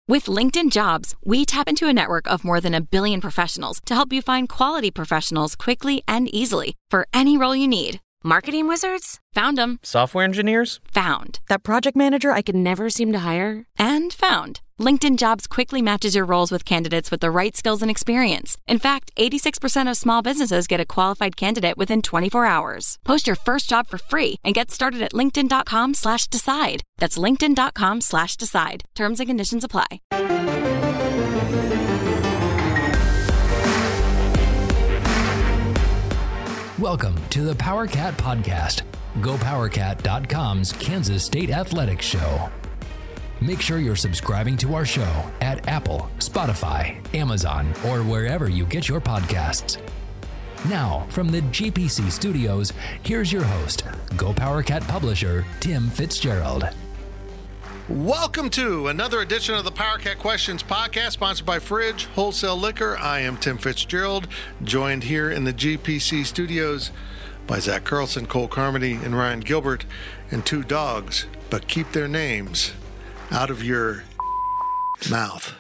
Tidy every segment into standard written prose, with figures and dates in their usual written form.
With LinkedIn Jobs, we tap into a network of more than 1 billion professionals to help you find quality professionals quickly and easily for any role you need. Marketing wizards? Found them. Software engineers? Found. That project manager I could never seem to hire? And found. LinkedIn Jobs quickly matches your roles with candidates with the right skills and experience. In fact, 86% of small businesses get a qualified candidate within 24 hours. Post your first job for free and get started at linkedin.com/decide. That's linkedin.com/decide. Terms and conditions apply. Welcome to the PowerCat Podcast, GoPowerCat.com's Kansas State Athletics Show. Make sure you're subscribing to our show at Apple, Spotify, Amazon, or wherever you get your podcasts. Now, from the GPC studios, here's your host, GoPowerCat publisher, Tim Fitzgerald. Welcome to another edition of the PowerCat Questions podcast, sponsored by Fridge Wholesale Liquor. I am Tim Fitzgerald, joined here in the GPC studios by Zach Carlson, Cole Carmody, and Ryan Gilbert, and two dogs, but keep their names out of your mouth.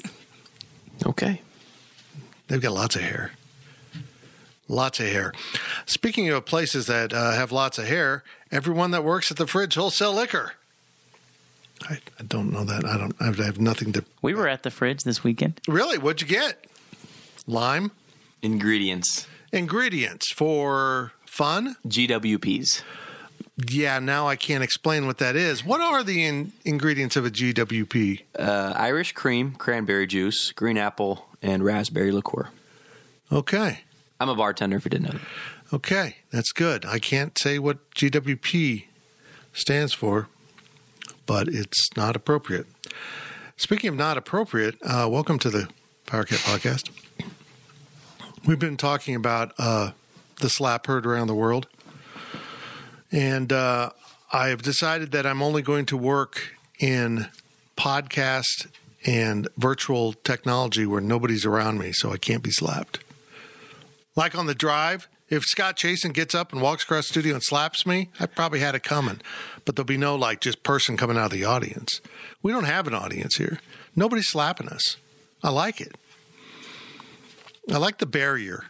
Okay. They've got lots of hair. Lots of hair. Speaking of places that have lots of hair, everyone that works at the Fridge Wholesale Liquor. I don't know that. I have nothing to... We were at the Fridge this weekend. Really? What'd you get? Lime? Ingredients for fun? GWPs. Yeah, now I can't explain what that is. What are the ingredients of a GWP? Irish cream, cranberry juice, green apple, and raspberry liqueur. Okay. I'm a bartender if you didn't know that. Okay, that's good. I can't say what GWP stands for, but it's not appropriate. Speaking of not appropriate, welcome to the PowerCat Podcast. We've been talking about the slap heard around the world. And I have decided that I'm only going to work in podcast and virtual technology where nobody's around me, so I can't be slapped. Like on the drive, if Scott Chasen gets up and walks across the studio and slaps me, I probably had it coming. But there'll be no, just person coming out of the audience. We don't have an audience here. Nobody's slapping us. I like it. I like the barrier.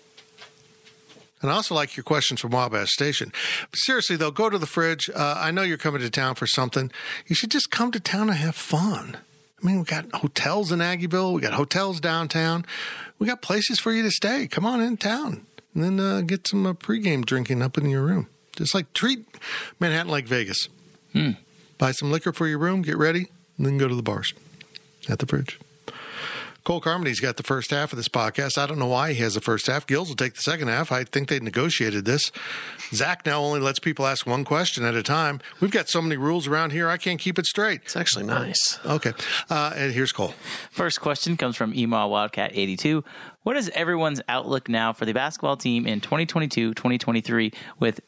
And I also like your questions from Wabash Station. But seriously, though, go to the Fridge. I know you're coming to town for something. You should just come to town and have fun. I mean, we got hotels in Aggieville. We got hotels downtown. We got places for you to stay. Come on in town. And then get some pregame drinking up in your room. Just treat Manhattan like Vegas. Buy some liquor for your room, get ready, and then go to the bars at the Fridge. Cole Carmody's got the first half of this podcast. I don't know why he has the first half. Gills will take the second half. I think they negotiated this. Zach now only lets people ask one question at a time. We've got so many rules around here, I can't keep it straight. It's actually nice. Okay. And here's Cole. First question comes from Email Wildcat 82. What is everyone's outlook now for the basketball team in 2022-2023 with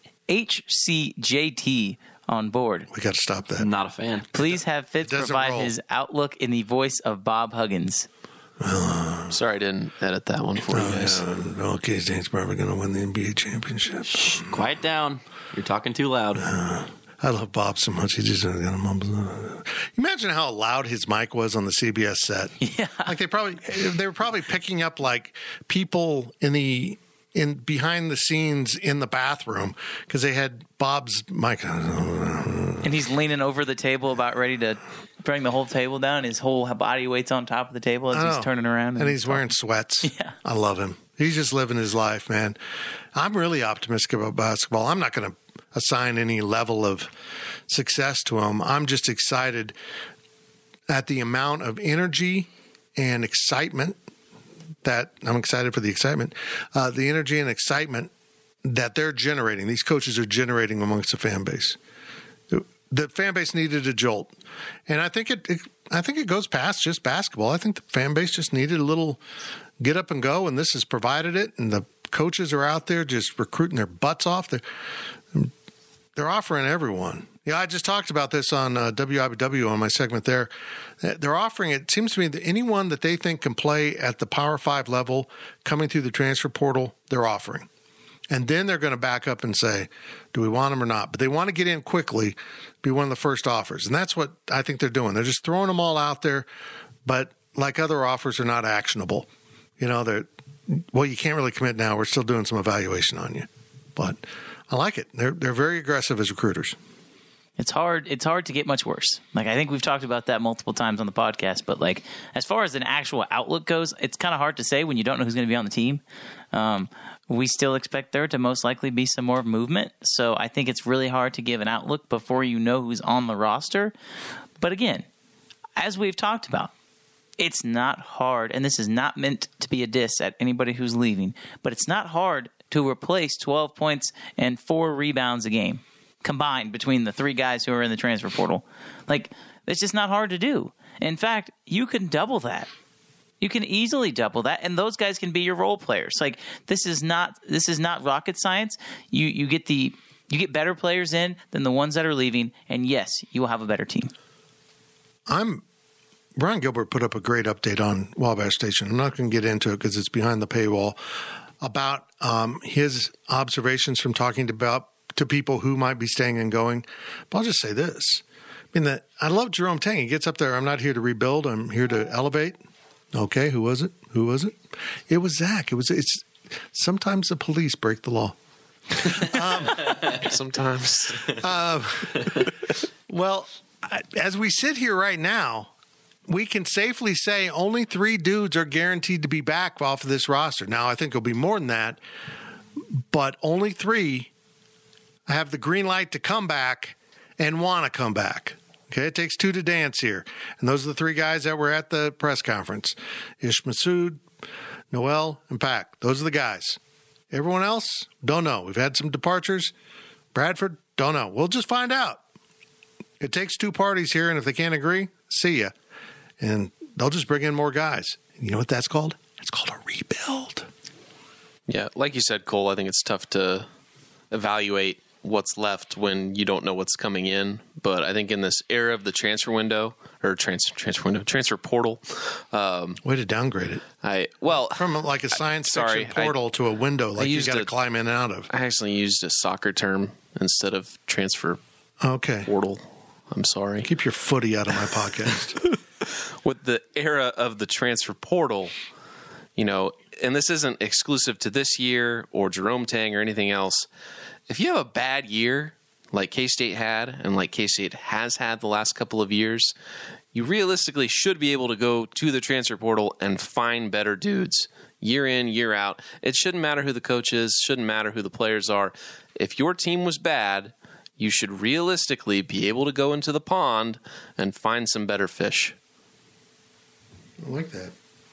HCJT on board? We got to stop that. I'm not a fan. Please have Fitz provide his outlook in the voice of Bob Huggins. Sorry I didn't edit that one for you guys. Okay, Zane's probably going to win the NBA championship. Shh, quiet down. You're talking too loud. I love Bob so much. He just going to mumble. Imagine how loud his mic was on the CBS set. Yeah. They were probably picking up people in behind the scenes in the bathroom because they had Bob's mic. And he's leaning over the table about ready to bring the whole table down. His whole body weight's on top of the table as he's turning around. And he's wearing sweats. Yeah. I love him. He's just living his life, man. I'm really optimistic about basketball. I'm not going to assign any level of success to him. I'm just excited at the amount of energy and excitement that I'm excited for the excitement, the energy and excitement that they're generating. These coaches are generating amongst the fan base. The fan base needed a jolt, and I think it goes past just basketball. I think the fan base just needed a little get up and go, and this has provided it. And the coaches are out there just recruiting their butts off. They're offering everyone. Yeah, I just talked about this on WIBW on my segment there. They're offering, it seems to me, that anyone that they think can play at the Power 5 level coming through the transfer portal, they're offering. And then they're going to back up and say, do we want them or not? But they want to get in quickly, be one of the first offers. And that's what I think they're doing. They're just throwing them all out there. but like other offers are not actionable. You know, you can't really commit now. We're still doing some evaluation on you. But I like it. They're very aggressive as recruiters. It's hard to get much worse. Like, I think we've talked about that multiple times on the podcast, but like, as far as an actual outlook goes, it's kind of hard to say when you don't know who's going to be on the team. We still expect there to most likely be some more movement. So I think it's really hard to give an outlook before you know who's on the roster. But again, as we've talked about, it's not hard, and this is not meant to be a diss at anybody who's leaving, but it's not hard to replace 12 points and 4 rebounds a game combined between the 3 guys who are in the transfer portal. Like, it's just not hard to do. In fact, you can double that. You can easily double that, and those guys can be your role players. Like, this is not rocket science. You get better players in than the ones that are leaving, and yes, you will have a better team. Brian Gilbert put up a great update on Wabash Station. I'm not going to get into it because it's behind the paywall, about his observations from talking to people who might be staying and going. But I'll just say this. I love Jerome Tang. He gets up there, I'm not here to rebuild, I'm here to elevate. Okay, who was it? It was Zach. It's sometimes the police break the law. Sometimes. Well, as we sit here right now, we can safely say only 3 dudes are guaranteed to be back off of this roster. Now, I think it'll be more than that, but only 3 have the green light to come back and want to come back. Okay, it takes 2 to dance here. And those are the 3 guys that were at the press conference. Ish Massoud, Noel, and Pack. Those are the guys. Everyone else, don't know. We've had some departures. Bradford, don't know. We'll just find out. It takes 2 parties here, and if they can't agree, see ya. And they'll just bring in more guys. You know what that's called? It's called a rebuild. Yeah, like you said, Cole, I think it's tough to evaluate what's left when you don't know what's coming in. But I think in this era of the transfer window, or transfer portal. Way to downgrade it. From like a science fiction portal to a window, like you got to climb in and out of. I actually used a soccer term instead of transfer portal. I'm sorry. Keep your footy out of my podcast. With the era of the transfer portal, you know, and this isn't exclusive to this year or Jerome Tang or anything else. If you have a bad year like K-State had and like K-State has had the last couple of years, you realistically should be able to go to the transfer portal and find better dudes year in, year out. It shouldn't matter who the coach is, shouldn't matter who the players are. If your team was bad, you should realistically be able to go into the pond and find some better fish. I like that.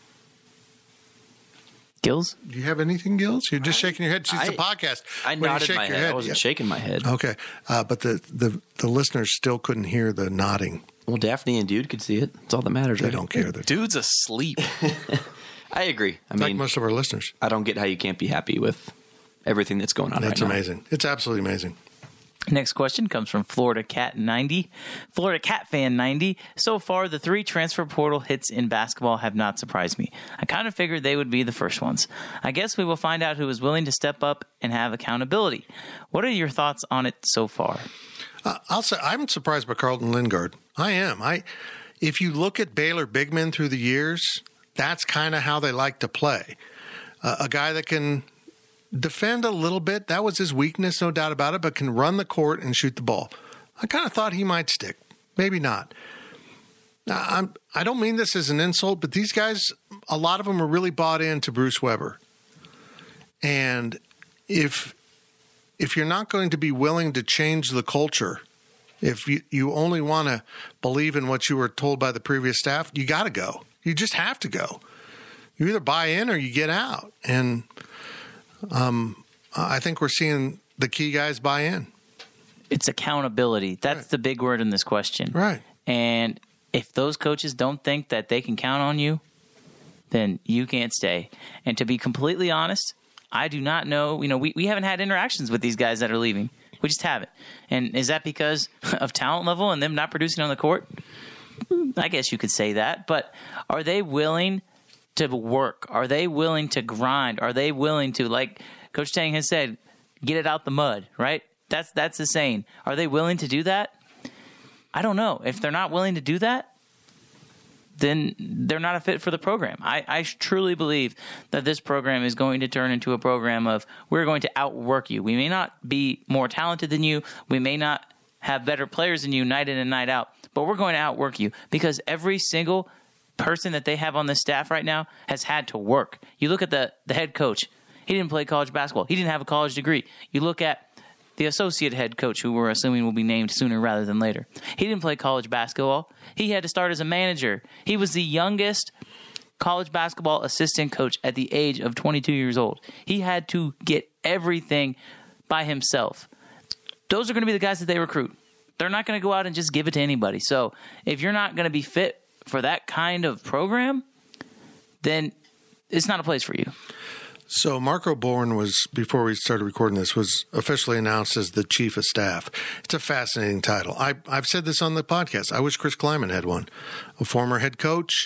Gills? Do you have anything, Gills? You're just shaking your head. It's a podcast. I nodded my head. I wasn't shaking my head. Okay. But the listeners still couldn't hear the nodding. Well, Daphne and Dude could see it. That's all that matters. They don't care. Dude's asleep. I agree. I mean, like most of our listeners. I don't get how you can't be happy with everything that's going on right now. That's amazing. It's absolutely amazing. Next question comes from Florida Cat 90. Florida Cat Fan 90. So far, the 3 transfer portal hits in basketball have not surprised me. I kind of figured they would be the first ones. I guess we will find out who is willing to step up and have accountability. What are your thoughts on it so far? I'll say I'm surprised by Carlton Lingard. I am. If you look at Baylor big men through the years, that's kind of how they like to play. A guy that can defend a little bit. That was his weakness, no doubt about it, but can run the court and shoot the ball. I kind of thought he might stick. Maybe not. I don't mean this as an insult, but these guys, a lot of them are really bought into Bruce Weber. And if you're not going to be willing to change the culture, if you only want to believe in what you were told by the previous staff, you got to go. You just have to go. You either buy in or you get out. And I think we're seeing the key guys buy in. It's accountability. That's the big word in this question. Right. And if those coaches don't think that they can count on you, then you can't stay. And to be completely honest, I do not know. You know, we haven't had interactions with these guys that are leaving. We just haven't. And is that because of talent level and them not producing on the court? I guess you could say that. But are they willing to work? Are they willing to grind? Are they willing to, like Coach Tang has said, get it out the mud, right? That's the saying. Are they willing to do that? I don't know. If they're not willing to do that, then they're not a fit for the program. I truly believe that this program is going to turn into a program of we're going to outwork you. We may not be more talented than you. We may not have better players than you night in and night out, but we're going to outwork you because every single person that they have on this staff right now has had to work. You look at the head coach. He didn't play college basketball. He didn't have a college degree. You look at the associate head coach, who we're assuming will be named sooner rather than later. He didn't play college basketball. He had to start as a manager. He was the youngest college basketball assistant coach at the age of 22 years old. He had to get everything by himself. Those are going to be the guys that they recruit. They're not going to go out and just give it to anybody. So if you're not going to be fit for that kind of program, then it's not a place for you. So Marco Bourne was, before we started recording this, was officially announced as the chief of staff. It's a fascinating title. I've said this on the podcast. I wish Chris Kleiman had one. A former head coach,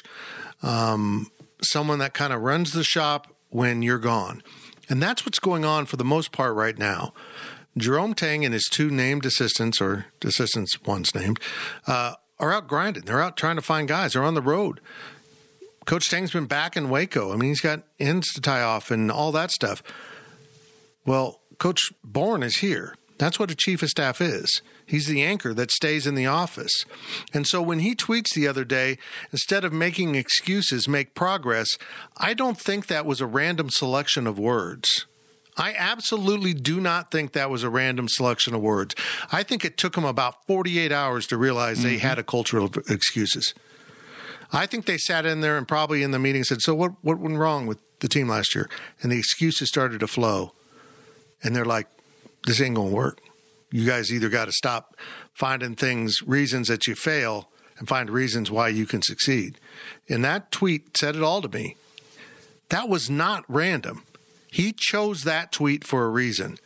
someone that kind of runs the shop when you're gone. And that's what's going on for the most part right now. Jerome Tang and his two named assistants, or assistants one's named, are out grinding. They're out trying to find guys. They're on the road. Coach Tang's been back in Waco. I mean, he's got ends to tie off and all that stuff. Well, Coach Bourne is here. That's what a chief of staff is. He's the anchor that stays in the office. And so when he tweets the other day, instead of making excuses, make progress, I don't think that was a random selection of words. I absolutely do not think that was a random selection of words. I think it took him about 48 hours to realize they had a culture of excuses. I think they sat in there and probably in the meeting said, so what went wrong with the team last year? And the excuses started to flow. And they're like, this ain't going to work. You guys either got to stop finding reasons that you fail, and find reasons why you can succeed. And that tweet said it all to me. That was not random. He chose that tweet for a reason.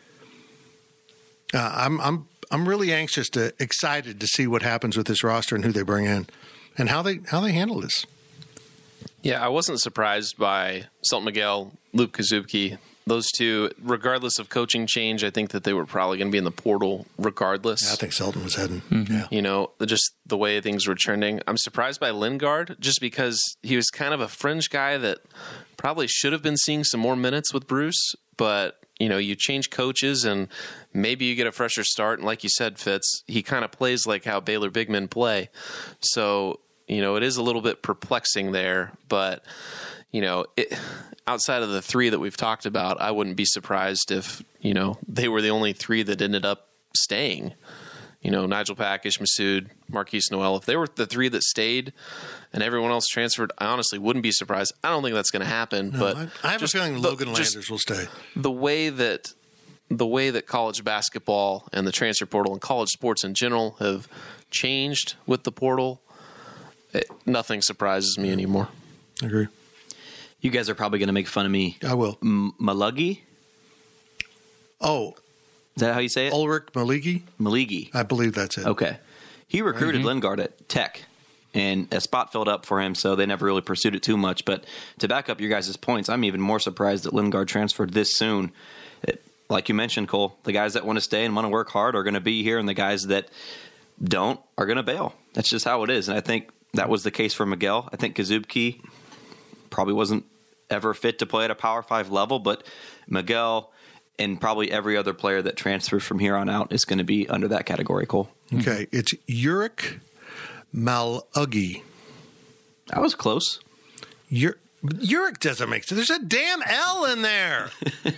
I'm really excited to see what happens with this roster and who they bring in. And how they handle this. Yeah, I wasn't surprised by Sultan Miguel, Luke Kazubke. Those two, regardless of coaching change, I think that they were probably going to be in the portal regardless. Yeah, I think Sultan was heading. Mm-hmm. Yeah. You know, just the way things were trending. I'm surprised by Lingard just because he was kind of a fringe guy that probably should have been seeing some more minutes with Bruce. But, you know, you change coaches and maybe you get a fresher start. And like you said, Fitz, he kind of plays like how Baylor big men play. So, you know, it is a little bit perplexing there, but, you know, outside of the three that we've talked about, I wouldn't be surprised if, you know, they were the only three that ended up staying. You know, Nigel Pack, Ish Massoud, Marquise Noel. If they were the three that stayed and everyone else transferred, I honestly wouldn't be surprised. I don't think that's going to happen. No, but I have a feeling Logan Landers will stay. The way that college basketball and the transfer portal and college sports in general have changed with the portal, nothing surprises me anymore. I agree. You guys are probably going to make fun of me. I will. Maluggi? Oh. Is that how you say it? Ulrich Maligi? Maligi. I believe that's it. Okay. He recruited Lingard at Tech, and a spot filled up for him, so they never really pursued it too much. But to back up your guys' points, I'm even more surprised that Lingard transferred this soon. Like you mentioned, Cole, the guys that want to stay and want to work hard are going to be here, and the guys that don't are going to bail. That's just how it is. And I think that was the case for Miguel. I think Kazubke probably wasn't ever fit to play at a Power 5 level, but Miguel and probably every other player that transfers from here on out is going to be under that category, Cole. Okay, it's Ulrich Maluggi. That was close. Ulrich doesn't make sense. There's a damn L in there.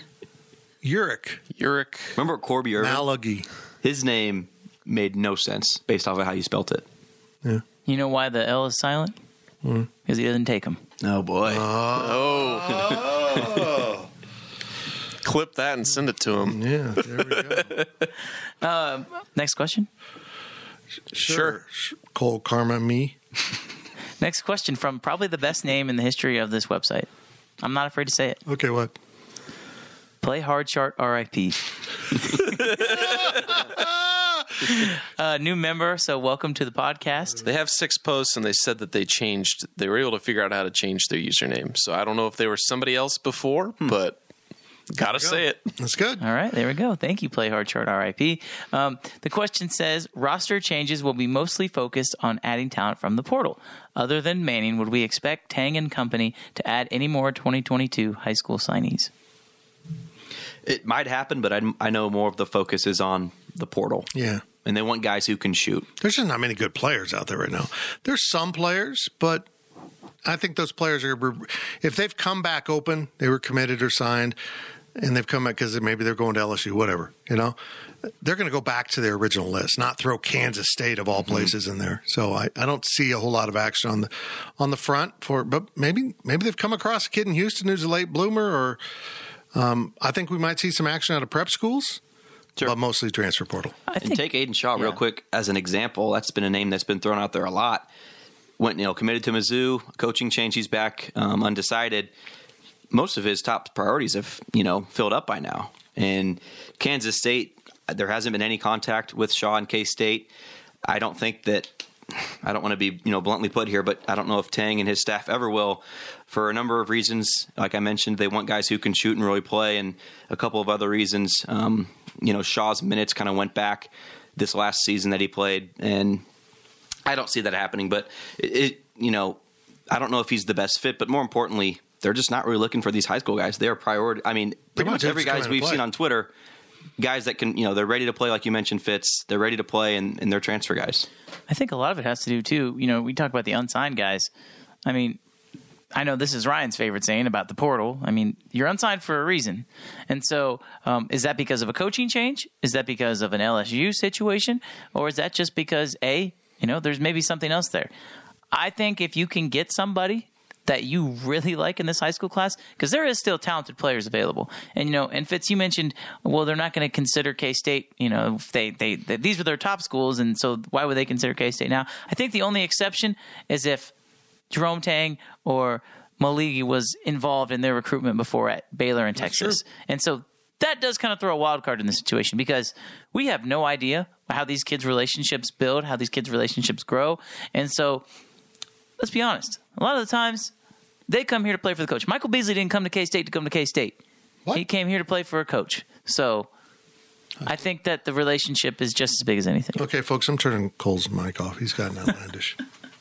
Ulrich. Remember Corby Irvin? Maluggi. His name made no sense based off of how you spelt it. Yeah. You know why the L is silent? Because he doesn't take them. Oh, boy. Oh. Clip that and send it to him. Yeah, there we go. Next question. Sure. Cole, Karma, me. Next question from probably the best name in the history of this website. I'm not afraid to say it. Okay, what? Play Hard Chart RIP. New member, so welcome to the podcast. They have 6 posts, and they said that they were able to figure out how to change their username. So I don't know if they were somebody else before, but Gotta say it. That's good. All right, there we go. Thank you, Play Hard Chart RIP. The question says, roster changes will be mostly focused on adding talent from the portal. Other than Manning, would we expect Tang and company to add any more 2022 high school signees? It might happen, but I know more of the focus is on the portal. Yeah. And they want guys who can shoot. There's just not many good players out there right now. There's some players, but I think those players are, if they've come back open, they were committed or signed, and they've come back because maybe they're going to LSU, whatever, they're going to go back to their original list, not throw Kansas State of all places in there. So I don't see a whole lot of action on the front but maybe they've come across a kid in Houston who's a late bloomer, or I think we might see some action out of prep schools. Sure. But mostly transfer portal. And take Aiden Shaw real quick as an example. That's been a name that's been thrown out there a lot. Went, committed to Mizzou, coaching change. He's back, undecided. Most of his top priorities have, filled up by now. And Kansas State, there hasn't been any contact with Shaw and K-State. I don't think that, I don't want to be, bluntly put here, but I don't know if Tang and his staff ever will, for a number of reasons. Like I mentioned, they want guys who can shoot and really play, and a couple of other reasons. Shaw's minutes kind of went back this last season that he played, and I don't see that happening. But I don't know if he's the best fit, but more importantly, they're just not really looking for these high school guys. They're priority. I mean, pretty much every guys we've seen on Twitter, guys that can, they're ready to play, like you mentioned, Fitz. They're ready to play, and they're transfer guys. I think a lot of it has to do too. We talk about the unsigned guys. I mean, I know this is Ryan's favorite saying about the portal. I mean, you're unsigned for a reason. And so is that because of a coaching change? Is that because of an LSU situation? Or is that just because, there's maybe something else there? I think if you can get somebody that you really like in this high school class, because there is still talented players available. And, and Fitz, you mentioned, well, they're not going to consider K-State, if they these were their top schools, and so why would they consider K-State now? I think the only exception is if Jerome Tang or Maligi was involved in their recruitment before at Baylor and Texas. And so that does kind of throw a wild card in the situation, because we have no idea how these kids' relationships build, how these kids' relationships grow. And so let's be honest. A lot of the times they come here to play for the coach. Michael Beasley didn't come to K-State to come to K-State. What? He came here to play for a coach. So I think that the relationship is just as big as anything. Okay, folks, I'm turning Cole's mic off. He's gotten outlandish.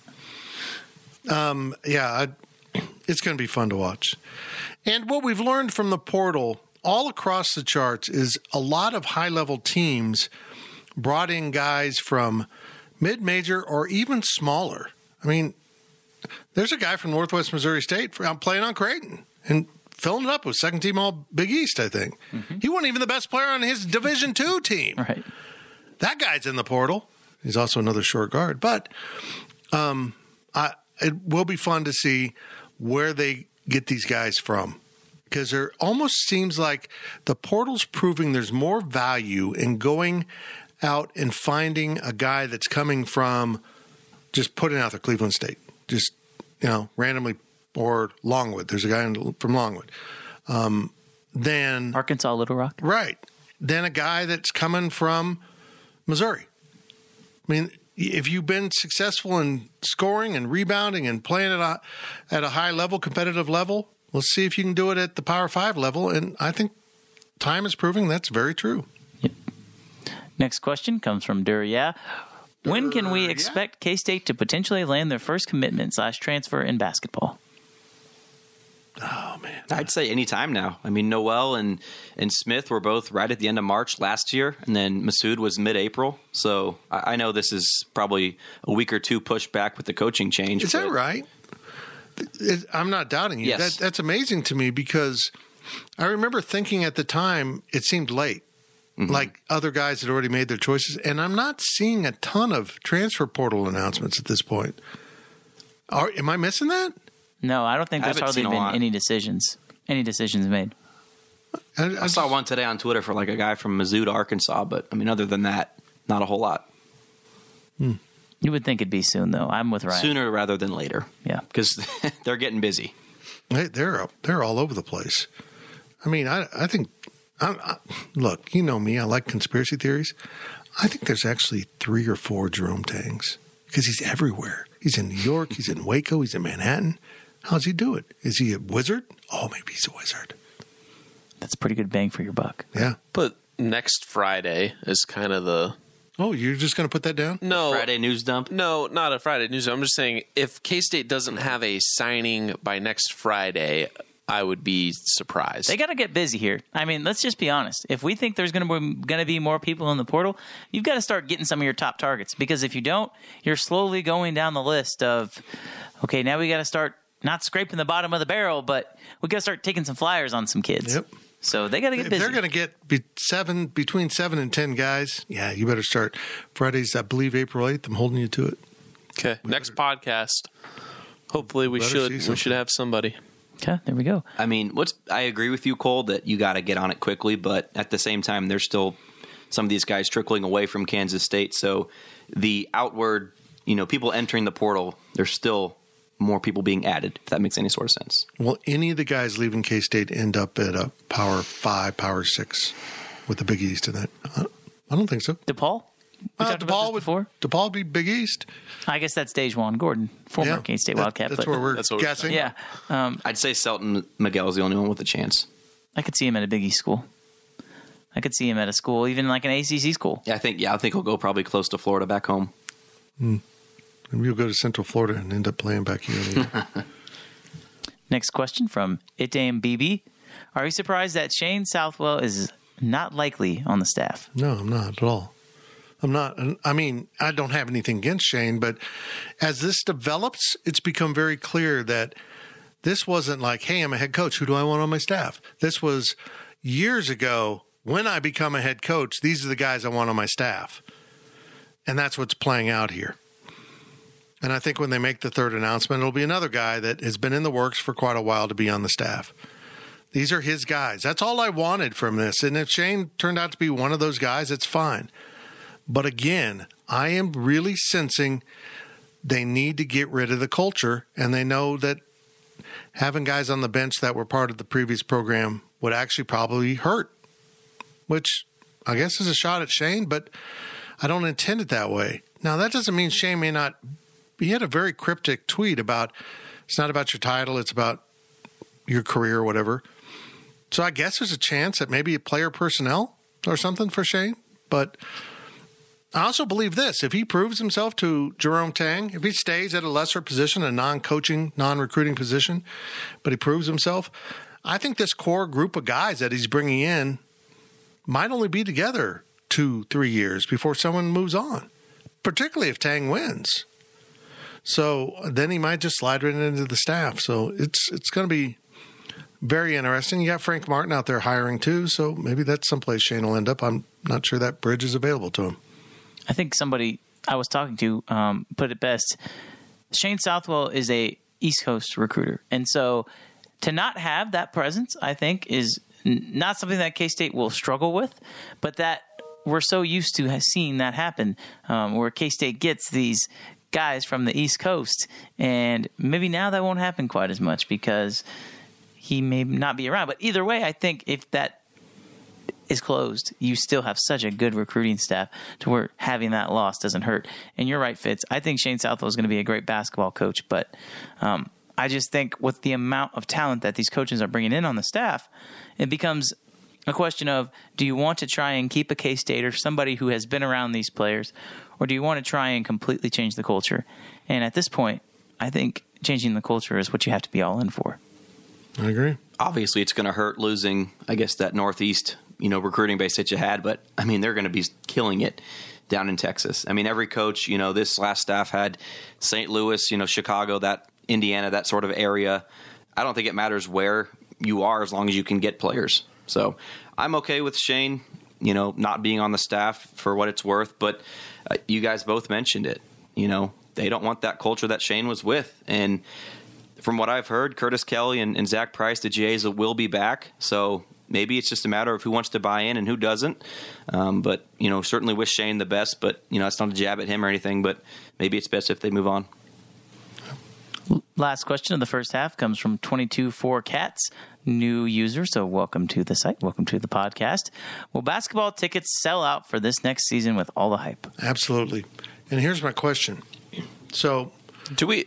It's going to be fun to watch. And what we've learned from the portal all across the charts is a lot of high-level teams brought in guys from mid-major or even smaller. I mean, there's a guy from Northwest Missouri State playing on Creighton and filling it up with second-team All-Big East, I think. Mm-hmm. He wasn't even the best player on his Division II team. Right. That guy's in the portal. He's also another short guard. But it will be fun to see where they get these guys from, because there almost seems like the portal's proving there's more value in going out and finding a guy that's coming from just putting out the Cleveland State, just, randomly, or Longwood. There's a guy from Longwood. Then Arkansas Little Rock. Right. Then a guy that's coming from Missouri. I mean, if you've been successful in scoring and rebounding and playing at a high level, competitive level, let's see if you can do it at the Power 5 level. And I think time is proving that's very true. Yep. Next question comes from Duria. When can we expect K-State to potentially land their first commitment / transfer in basketball? Oh, man. I'd say anytime now. I mean, Noel and Smith were both right at the end of March last year, and then Masood was mid-April. So I know this is probably a week or two pushed back with the coaching change. Is that right? I'm not doubting you. Yes. That's amazing to me, because I remember thinking at the time it seemed late, like other guys had already made their choices, and I'm not seeing a ton of transfer portal announcements at this point. Am I missing that? No, I don't think there's hardly been any decisions made. I saw one today on Twitter for like a guy from Mizzou to Arkansas, but I mean, other than that, not a whole lot. You would think it'd be soon, though. I'm with Ryan. Sooner rather than later. Yeah, because they're getting busy. They're all over the place. I mean, I think. Look, you know me. I like conspiracy theories. I think there's actually 3 or 4 Jerome Tangs, because he's everywhere. He's in New York. He's in Waco. He's in Manhattan. How's he do it? Is he a wizard? Oh, maybe he's a wizard. that's pretty good bang for your buck. Yeah. But next Friday is kind of the Oh, you're just going to put that down? no Friday news dump. No, not a Friday news. I'm just saying if K-State doesn't have a signing by next Friday, I would be surprised. They got to get busy here. I mean, let's just be honest. If we think there's going to be more people in the portal, you've got to start getting some of your top targets, because if you don't, you're slowly going down the list of, okay, now we got to start not scraping the bottom of the barrel, but we got to start taking some flyers on some kids. Yep. So they got to get If busy. they're going to get between 7 and 10 guys, yeah, you better start. Friday's, I believe, April 8th. I'm holding you to it. Okay, next podcast. Hopefully we should have somebody. Okay, there we go. I mean, I agree with you, Cole, that you got to get on it quickly, but at the same time, there's still some of these guys trickling away from Kansas State. So the outward, people entering the portal, there's still more people being added, if that makes any sort of sense. Will any of the guys leaving K-State end up at a Power 5, Power 6 with the Big East in that? I don't think so. DePaul? We talked about this before. DePaul would be Big East. I guess that's Dejuan Gordon, former K-State Wildcat. That's where we're guessing. Yeah. I'd say Selton Miguel is the only one with a chance. I could see him at a Big East school. I could see him at a school, even like an ACC school. Yeah, I think he'll go probably close to Florida back home. Maybe you'll go to Central Florida and end up playing back here. Next question from Itam BB. Are you surprised that Shane Southwell is not likely on the staff? No, I'm not at all. I'm not. I mean, I don't have anything against Shane, but as this develops, it's become very clear that this wasn't like, hey, I'm a head coach. Who do I want on my staff? This was years ago. When I become a head coach, these are the guys I want on my staff. And that's what's playing out here. And I think when they make the third announcement, it'll be another guy that has been in the works for quite a while to be on the staff. These are his guys. That's all I wanted from this. And if Shane turned out to be one of those guys, it's fine. But again, I am really sensing they need to get rid of the culture, and they know that having guys on the bench that were part of the previous program would actually probably hurt, which I guess is a shot at Shane, but I don't intend it that way. Now, that doesn't mean Shane may not. He had a very cryptic tweet about it's not about your title, it's about your career or whatever. So I guess there's a chance that maybe a player personnel or something for Shane, but I also believe this. If he proves himself to Jerome Tang, if he stays at a lesser position, a non-coaching, non-recruiting position, but he proves himself, I think this core group of guys that he's bringing in might only be together 2-3 years before someone moves on, particularly if Tang wins. So then he might just slide right into the staff. So it's going to be very interesting. You got Frank Martin out there hiring too, so maybe that's someplace Shane will end up. I'm not sure that bridge is available to him. I think somebody I was talking to put it best. Shane Southwell is a East Coast recruiter. And so to not have that presence, I think, is not something that K-State will struggle with, but that we're so used to seeing that happen, where K-State gets these guys from the East Coast. And maybe now that won't happen quite as much because he may not be around. But either way, I think if that is closed, you still have such a good recruiting staff to where having that loss doesn't hurt. And you're right, Fitz. I think Shane Southwell is going to be a great basketball coach, but I just think with the amount of talent that these coaches are bringing in on the staff, it becomes a question of, do you want to try and keep a K-State or somebody who has been around these players, or do you want to try and completely change the culture? And at this point, I think changing the culture is what you have to be all in for. I agree. Obviously, it's going to hurt losing, I guess, that Northeast, recruiting base that you had. But, I mean, they're going to be killing it down in Texas. I mean, every coach, this last staff had St. Louis, Chicago, that Indiana, that sort of area. I don't think it matters where you are as long as you can get players. So I'm okay with Shane, not being on the staff for what it's worth. But you guys both mentioned it. They don't want that culture that Shane was with. And from what I've heard, Curtis Kelly and Zach Price, the GAs, will be back. So maybe it's just a matter of who wants to buy in and who doesn't. But, certainly wish Shane the best. But, it's not a jab at him or anything. But maybe it's best if they move on. Last question of the first half comes from 224Cats, new user. So welcome to the site. Welcome to the podcast. Will basketball tickets sell out for this next season with all the hype? Absolutely. And here's my question. So do we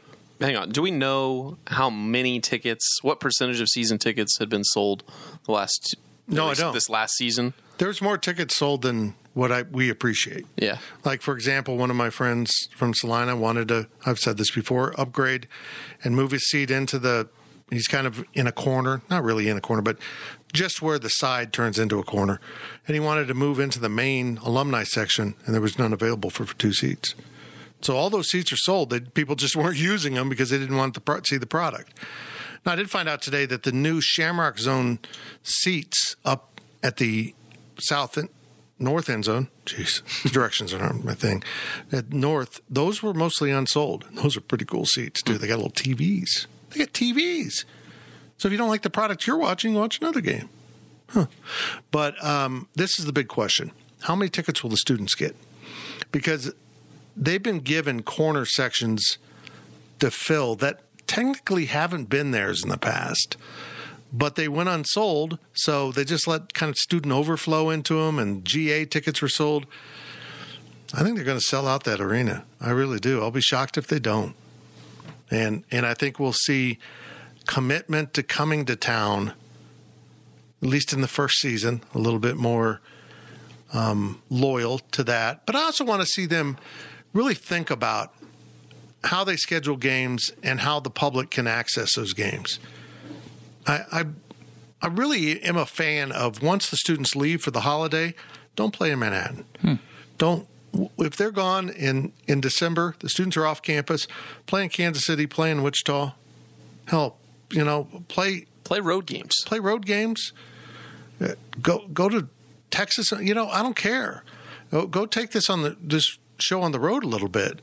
know how many tickets, what percentage of season tickets had been sold the last No, I don't. This last season. There's more tickets sold than what we appreciate. Yeah. Like, for example, one of my friends from Salina wanted to, I've said this before, upgrade and move his seat into he's kind of in a corner, not really in a corner, but just where the side turns into a corner. And he wanted to move into the main alumni section, and there was none available for 2 seats. So all those seats are sold. People just weren't using them because they didn't want to see the product. Now, I did find out today that the new Shamrock Zone seats up at the north end zone, jeez, directions aren't my thing, at north, those were mostly unsold. Those are pretty cool seats, too. They got little TVs. They got TVs. So if you don't like the product you're watching, watch another game. But this is the big question. How many tickets will the students get? Because they've been given corner sections to fill that technically haven't been theirs in the past, but they went unsold, so they just let kind of student overflow into them, and GA tickets were sold. I think they're going to sell out that arena. I really do. I'll be shocked if they don't. And I think we'll see commitment to coming to town, at least in the first season, a little bit more loyal to that. But I also want to see them really think about how they schedule games and how the public can access those games. I really am a fan of, once the students leave for the holiday, don't play in Manhattan. Don't. If they're gone in December, the students are off campus, play in Kansas City, play in Wichita. Hell, play road games. Play road games. Go to Texas. I don't care. Go take this this show on the road a little bit.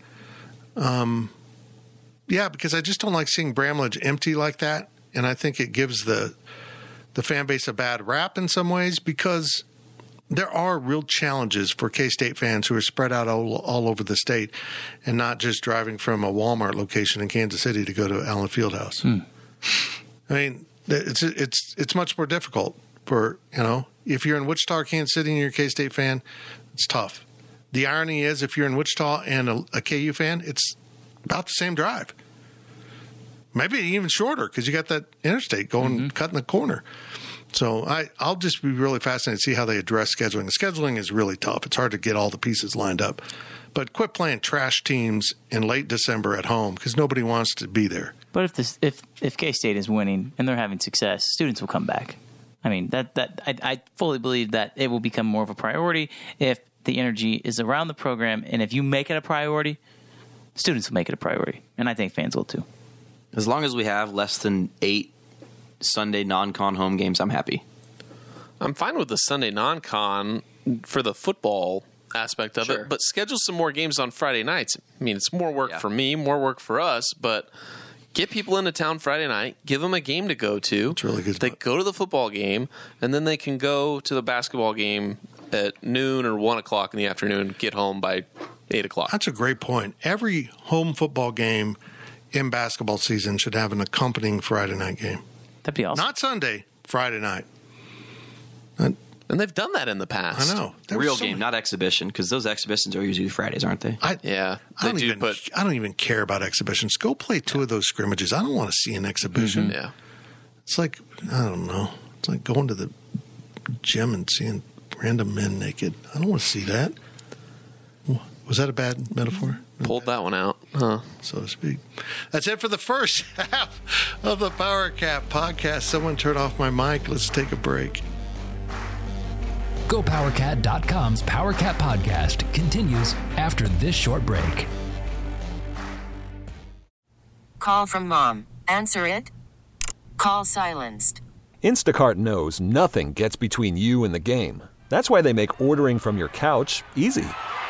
Because I just don't like seeing Bramlage empty like that, and I think it gives the fan base a bad rap in some ways, because there are real challenges for K-State fans who are spread out all over the state and not just driving from a Walmart location in Kansas City to go to Allen Fieldhouse. I mean, it's much more difficult for, if you're in Wichita or Kansas City and you're a K-State fan, it's tough. The irony is, if you're in Wichita and a KU fan, it's about the same drive. Maybe even shorter, because you got that interstate going, cutting the corner. So I'll just be really fascinated to see how they address scheduling. The scheduling is really tough. It's hard to get all the pieces lined up. But quit playing trash teams in late December at home, because nobody wants to be there. But if K-State is winning and they're having success, students will come back. I mean, I fully believe that it will become more of a priority if the energy is around the program, and if you make it a priority, students will make it a priority, and I think fans will too. As long as we have less than 8 Sunday non-con home games, I'm happy. I'm fine with the Sunday non-con for the football aspect of it, but schedule some more games on Friday nights. I mean, it's more work for me, more work for us, but get people into town Friday night, give them a game to go to. It's really good. They go to the football game, and then they can go to the basketball game at noon or 1 o'clock in the afternoon, get home by 8 o'clock. That's a great point. Every home football game in basketball season should have an accompanying Friday night game. That'd be awesome. Not Sunday, Friday night. And they've done that in the past. I know. Real game, not exhibition, because those exhibitions are usually Fridays, aren't they? I don't even care about exhibitions. Go play 2 of those scrimmages. I don't want to see an exhibition. Yeah. It's like, I don't know. It's like going to the gym and seeing random men naked. I don't want to see that. Was that a bad metaphor? Pulled that one out, so to speak. That's it for the first half of the Power Cat podcast. Someone turn off my mic. Let's take a break. GoPowerCat.com's Power Cat podcast continues after this short break. Call from mom. Answer it. Call silenced. Instacart knows nothing gets between you and the game. That's why they make ordering from your couch easy.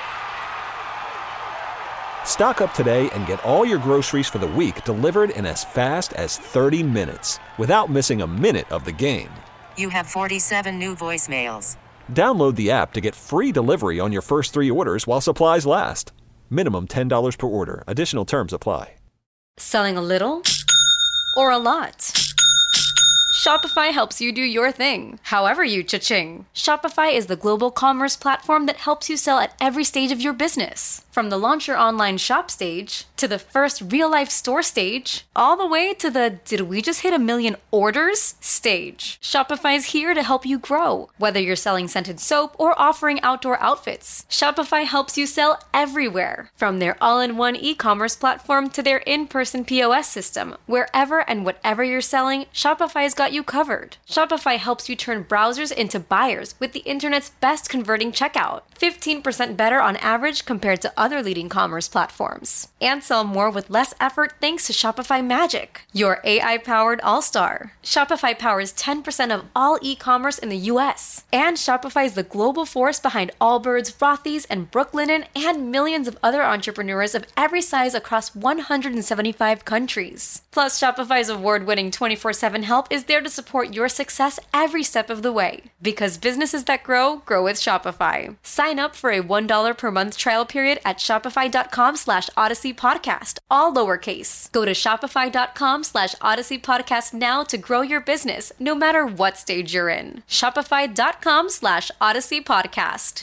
Stock up today and get all your groceries for the week delivered in as fast as 30 minutes without missing a minute of the game. You have 47 new voicemails. Download the app to get free delivery on your first 3 orders while supplies last. Minimum $10 per order. Additional terms apply. Selling a little or a lot? Shopify helps you do your thing, however you cha-ching. Shopify is the global commerce platform that helps you sell at every stage of your business. From the launch your online shop stage, to the first real-life store stage, all the way to the did we just hit 1 million orders stage. Shopify's here to help you grow. Whether you're selling scented soap or offering outdoor outfits, Shopify helps you sell everywhere. From their all-in-one e-commerce platform to their in-person POS system, wherever and whatever you're selling, Shopify's got you covered. Shopify helps you turn browsers into buyers with the internet's best converting checkout. 15% better on average compared to other leading commerce platforms. And sell more with less effort thanks to Shopify Magic, your AI-powered all-star. Shopify powers 10% of all e-commerce in the US. And Shopify is the global force behind Allbirds, Rothy's, and Brooklinen, and millions of other entrepreneurs of every size across 175 countries. Plus, Shopify's award-winning 24/7 help is there to support your success every step of the way. Because businesses that grow, grow with Shopify. Sign up for a $1 per month trial period at shopify.com/Odyssey Podcast, all lowercase. Go to shopify.com/Odyssey Podcast now to grow your business, no matter what stage you're in. Shopify.com/Odyssey Podcast.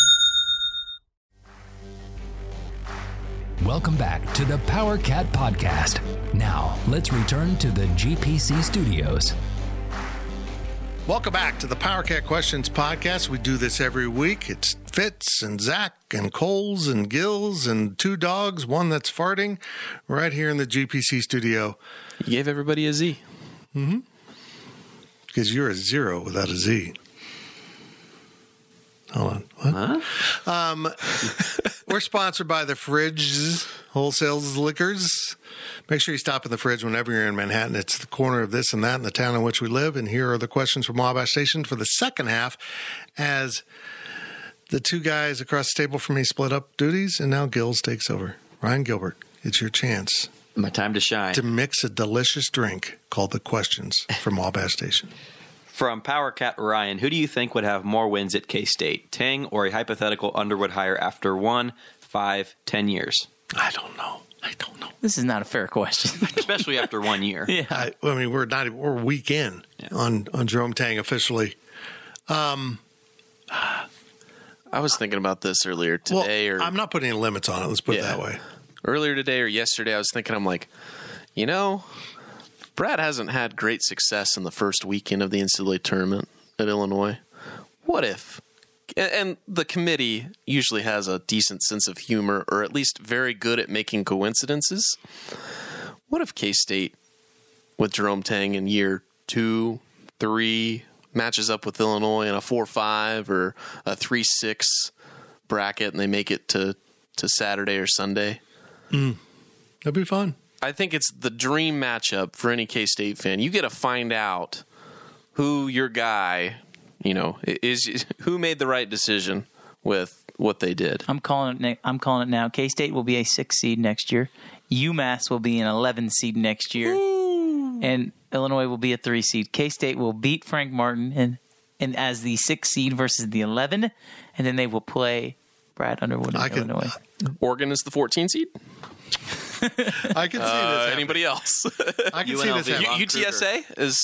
Welcome back to the Power Cat Podcast. Now, let's return to the GPC studios. Welcome back to the Power Cat Questions Podcast. We do this every week. It's Fitz and Zach and Coles and Gills and two dogs, one that's farting, right here in the GPC studio. You gave everybody a Z. Mm-hmm. Because you're a 0 without a Z. Hold on. What? Huh? We're sponsored by the Fridge Wholesale Liquors. Make sure you stop in the Fridge whenever you're in Manhattan. It's the corner of this and that in the town in which we live. And here are the questions from Wabash Station for the second half as the two guys across the table from me split up duties, and now Gills takes over. Ryan Gilbert, it's your chance. My time to shine. To mix a delicious drink called the Questions from Wabash Station. From Power Cat Ryan, who do you think would have more wins at K-State, Tang or a hypothetical Underwood hire after 1, 5, 10 years? I don't know. This is not a fair question. Especially after 1 year. Yeah. I mean, we're a week in on Jerome Tang officially. I was thinking about this earlier today. Well, I'm not putting any limits on it. Let's put it that way. Earlier today or yesterday, I was thinking, I'm like, Brad hasn't had great success in the first weekend of the NCAA tournament at Illinois. What if, and the committee usually has a decent sense of humor, or at least very good at making coincidences. What if K-State with Jerome Tang in year 2, 3 matches up with Illinois in a 4-5 or a 3-6 bracket, and they make it to Saturday or Sunday? That'd be fun. I think it's the dream matchup for any K-State fan. You get to find out who your guy, is, who made the right decision with what they did. I'm calling it now. K-State will be a 6 seed next year. UMass will be an 11 seed next year. Ooh. And Illinois will be a 3 seed. K-State will beat Frank Martin and as the 6 seed versus the 11, and then they will play Brad Underwood in Illinois. Oregon is the 14 seed? I can see this. Anybody else? I can see this. UTSA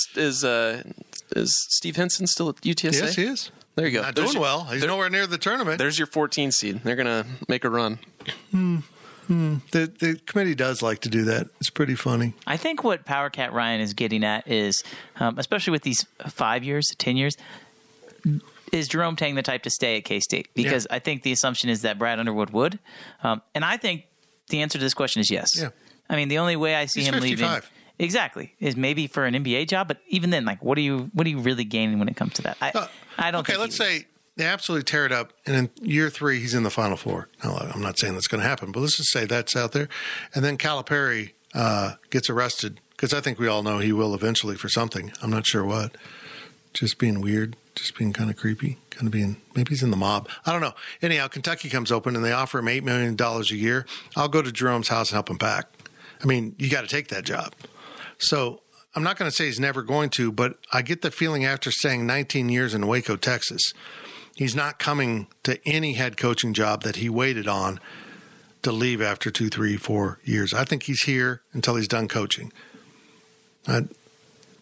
is Steve Henson still at UTSA? Yes, he is. There you go. Not doing well. He's nowhere near the tournament. There's your 14 seed. They're gonna make a run. The committee does like to do that. It's pretty funny. I think what Power Cat Ryan is getting at is, especially with these 5 years, 10 years, is Jerome Tang the type to stay at K-State? Because I think the assumption is that Brad Underwood would, and I think the answer to this question is yes. Yeah. I mean, the only way I see him 55. leaving is maybe for an NBA job, but even then, what are you really gaining when it comes to that? I don't. Okay, let's say they absolutely tear it up, and in year 3 he's in the Final Four. Now, I'm not saying that's going to happen, but let's just say that's out there, and then Calipari gets arrested because I think we all know he will eventually for something. I'm not sure what. Just being weird. Just being kind of creepy, maybe he's in the mob. I don't know. Anyhow, Kentucky comes open and they offer him $8 million a year. I'll go to Jerome's house and help him pack. I mean, you got to take that job. So I'm not going to say he's never going to, but I get the feeling after staying 19 years in Waco, Texas, he's not coming to any head coaching job that he waited on to leave after 2, 3, 4 years. I think he's here until he's done coaching.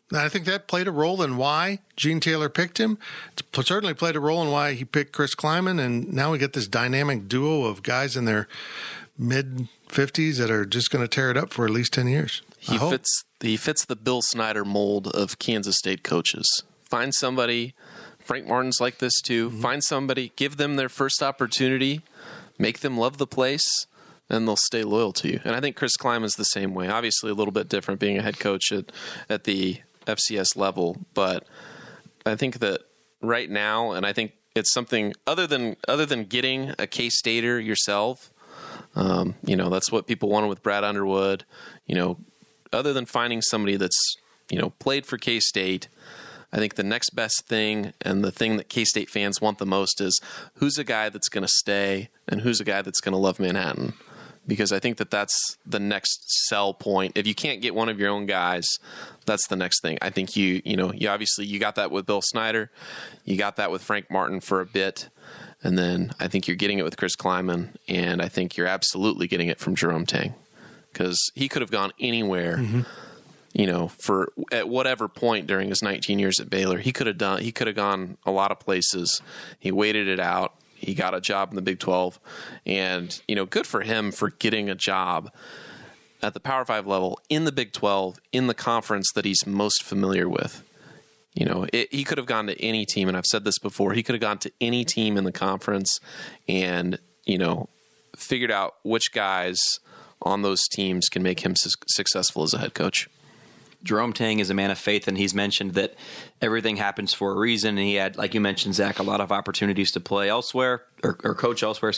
I think that played a role in why Gene Taylor picked him. It certainly played a role in why he picked Chris Kleiman, and now we get this dynamic duo of guys in their mid-50s that are just going to tear it up for at least 10 years. He fits the Bill Snyder mold of Kansas State coaches. Find somebody, Frank Martin's like this too, find somebody, give them their first opportunity, make them love the place, and they'll stay loyal to you. And I think Chris Kleiman's the same way. Obviously a little bit different being a head coach at the FCS level, but I think that right now, and I think it's something other than getting a K-Stater yourself, that's what people wanted with Brad Underwood, other than finding somebody that's, played for K-State, I think the next best thing and the thing that K-State fans want the most is who's a guy that's going to stay and who's a guy that's going to love Manhattan. Because I think that's the next sell point. If you can't get one of your own guys, that's the next thing. I think you obviously you got that with Bill Snyder, you got that with Frank Martin for a bit, and then I think you're getting it with Chris Kleiman, and I think you're absolutely getting it from Jerome Tang, because he could have gone anywhere. For at whatever point during his 19 years at Baylor, he could have gone a lot of places. He waited it out. He got a job in the Big 12, and, good for him for getting a job at the Power 5 level in the Big 12, in the conference that he's most familiar with. He could have gone to any team, and I've said this before, he could have gone to any team in the conference and, figured out which guys on those teams can make him successful as a head coach. Jerome Tang is a man of faith, and he's mentioned that everything happens for a reason. And he had, like you mentioned, Zach, a lot of opportunities to play elsewhere or coach elsewhere,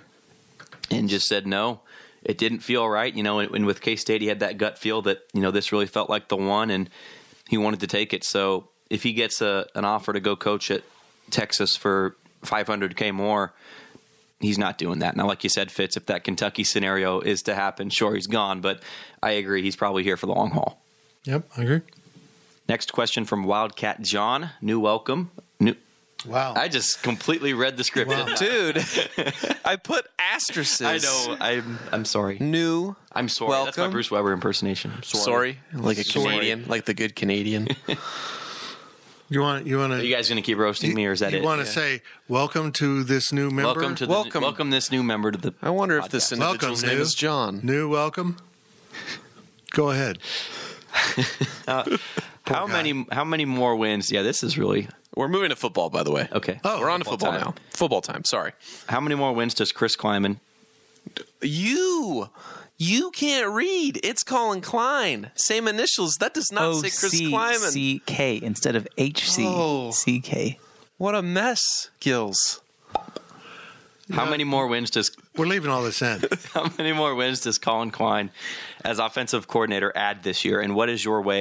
and just said no. It didn't feel right. And with K-State, he had that gut feel that, this really felt like the one, and he wanted to take it. So if he gets an offer to go coach at Texas for $500K more, he's not doing that. Now, like you said, Fitz, if that Kentucky scenario is to happen, sure, he's gone. But I agree, he's probably here for the long haul. Yep, I agree. Next question from Wildcat John. New welcome. Wow. I just completely read the script. Wow. Dude, I put asterisks. I know. I'm sorry. New. I'm sorry. Welcome. That's my Bruce Weber impersonation. Sorry. Like a Canadian, like the good Canadian. You want to? Are you guys going to keep roasting me, or is that it? You want to say welcome to this new member? Welcome this new member to the. I wonder podcast. if this individual's name is John. New welcome. Go ahead. How many more wins? Yeah, this is really. We're moving to football, by the way. Okay. Oh, we're on to football now. Football time. Sorry. How many more wins does Chris Kleiman? You can't read. It's Colin Klein. Same initials. That does not say Chris Kleiman. C-K instead of H-C-C-K. What a mess, Gills. How many more wins does... We're leaving all this in. How many more wins does Colin Klein as offensive coordinator add this year? And what is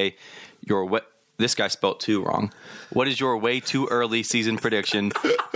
this guy spelled too wrong. What is your way too early season prediction?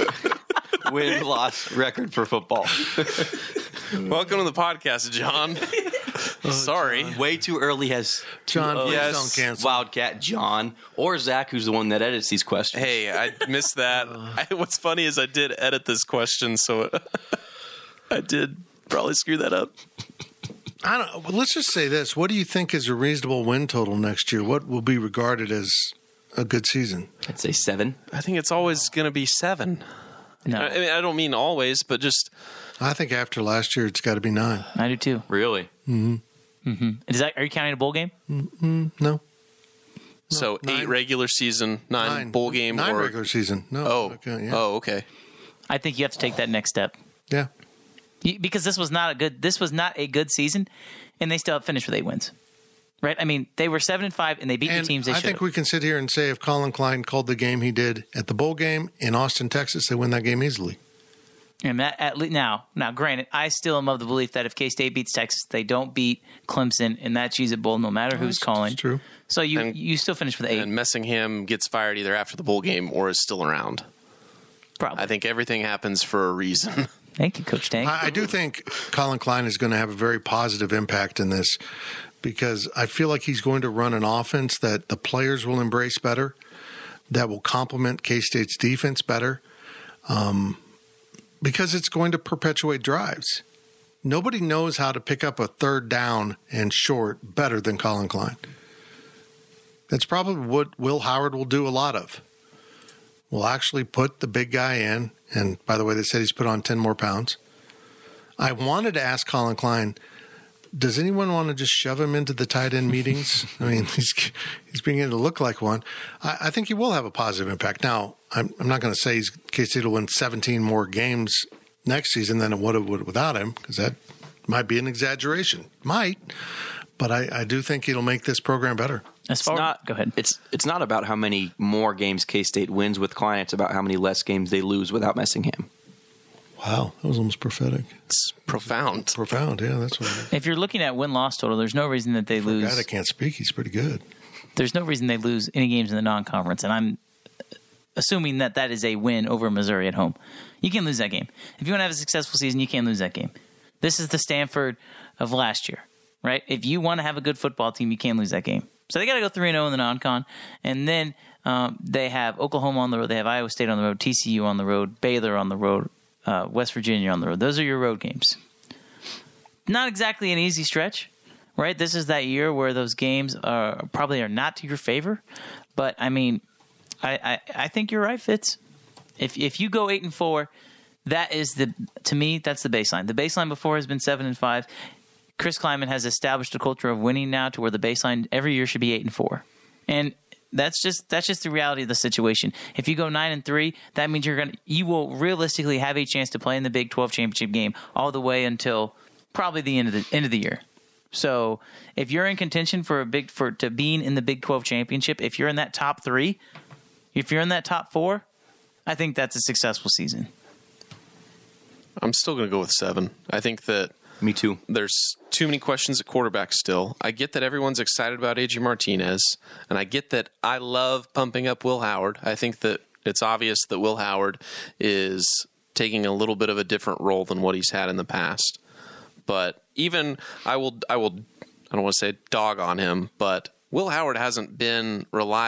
Win-loss record for football. Welcome to the podcast, John. Sorry. John. Way too early has John. Please don't cancel. Wildcat John or Zach, who's the one that edits these questions. Hey, I missed that. What's funny is I did edit this question, so I did probably screw that up. I don't. Well, let's just say this: what do you think is a reasonable win total next year? What will be regarded as a good season? I'd say 7. I think it's always going to be 7. No. I mean, I don't mean always, but just. I think after last year, it's got to be 9. I do too. Really? Mm-hmm. Mm-hmm. Are you counting a bowl game? No. So 9. 8 regular season, 9 bowl game, 9 or regular season. No. Okay, yeah. Oh, okay. I think you have to take that next step. Yeah. Because this was not a good season, and they still have finished with 8 wins. Right? I mean, they were 7-5, and they beat the teams they should. I think we can sit here and say if Colin Klein called the game he did at the bowl game in Austin, Texas, they win that game easily. And that now, granted, I still am of the belief that if K-State beats Texas, they don't beat Clemson in that Cheez It Bowl, no matter who's calling. That's true. So you still finish with 8. And Messingham gets fired either after the bowl game or is still around. Probably. I think everything happens for a reason. Thank you, Coach Tank. I do think Colin Klein is going to have a very positive impact in this because I feel like he's going to run an offense that the players will embrace better, that will complement K-State's defense better, because it's going to perpetuate drives. Nobody knows how to pick up a third down and short better than Colin Klein. That's probably what Will Howard will do a lot of. Will actually put the big guy in. And by the way, they said he's put on 10 more pounds. I wanted to ask Colin Klein, does anyone want to just shove him into the tight end meetings? I mean, he's beginning to look like one. I think he will have a positive impact. Now, I'm not going to say K-State will win 17 more games next season than it would have without him, because that might be an exaggeration. Might. But I do think it'll make this program better. Go ahead. It's not about how many more games K-State wins with Klein. It's about how many less games they lose without Messingham. Wow, that was almost prophetic. It's profound. Profound, yeah, that's what it is. If you're looking at win-loss total, there's no reason that they lose. For a guy that can't speak, he's pretty good. There's no reason they lose any games in the non-conference, and I'm assuming that is a win over Missouri at home. You can lose that game. If you want to have a successful season, you can't lose that game. This is the Stanford of last year, right? If you want to have a good football team, you can't lose that game. So they got to go 3-0 in the non-con, and then they have Oklahoma on the road, they have Iowa State on the road, TCU on the road, Baylor on the road, West Virginia on the road. Those are your road games. Not exactly an easy stretch, right? This is that year where those games probably are not to your favor. But, I mean, I think you're right, Fitz. If you go 8-4, that is to me, that's the baseline. The baseline before has been 7-5. Chris Klieman has established a culture of winning now to where the baseline every year should be 8-4. And that's just the reality of the situation. If you go 9-3, that means you will realistically have a chance to play in the Big 12 championship game all the way until probably the end of the year. So if you're in contention for being in the Big 12 championship, if you're in that top 3, if you're in that top 4, I think that's a successful season. I'm still going to go with 7. I think that. Me too. There's too many questions at quarterback still. I get that everyone's excited about A.J. Martinez, and I get that I love pumping up Will Howard. I think that it's obvious that Will Howard is taking a little bit of a different role than what he's had in the past. But even I don't want to say dog on him, but Will Howard hasn't been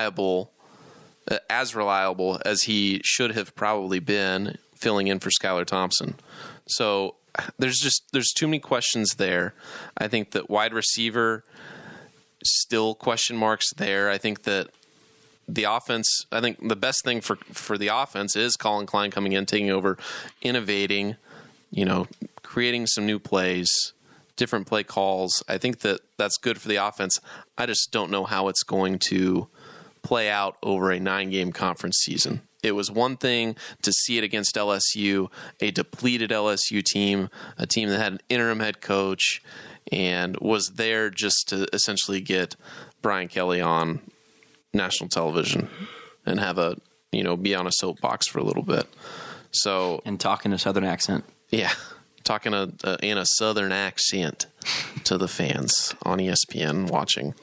as reliable as he should have probably been filling in for Skylar Thompson. So there's too many questions there. I think that wide receiver, still question marks there. I think that the offense, I think the best thing for the offense is Colin Klein coming in, taking over, innovating, creating some new plays, different play calls. I think that that's good for the offense. I just don't know how it's going to play out over a 9-game conference season. It was one thing to see it against LSU, a depleted LSU team, a team that had an interim head coach and was there just to essentially get Brian Kelly on national television and have be on a soapbox for a little bit. So and talk in a Southern accent. Yeah, talking in a Southern accent to the fans on ESPN watching.